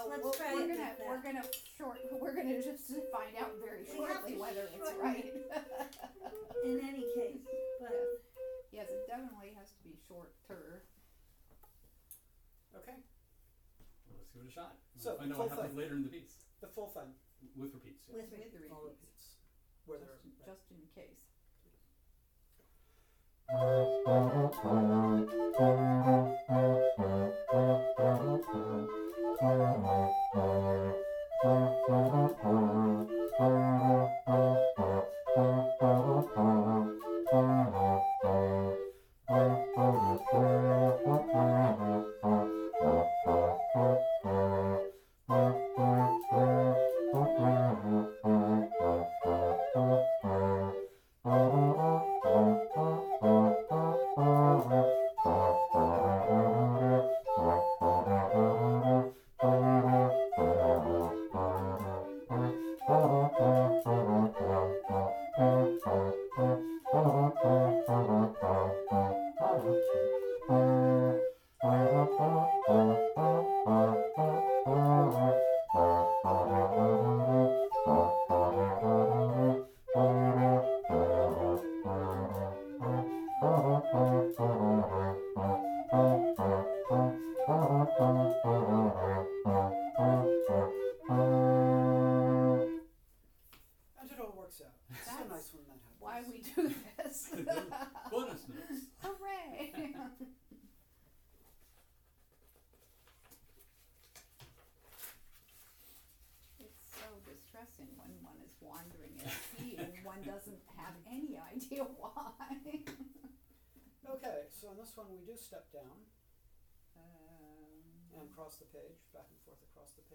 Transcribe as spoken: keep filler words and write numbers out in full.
Well, let's we'll- try We're it gonna, like that. we're gonna short, we're gonna just find out very We have shortly to whether it's shorten right. In any case, but Yes, it definitely has to be shorter. Okay, Well, let's give it a shot. So, We'll find out full what happens thing. later in the piece. the full thing, With repeats, yes. with With the all repeats, repeats, whether, just, in- just in case. and it all works out. It's so That's nice when that happens. Why we do this. Bonus notes. Hooray! It's so distressing when one is wandering at sea and one doesn't have any idea why. Okay, so on this one we do step down Um, and cross the page, back and forth across the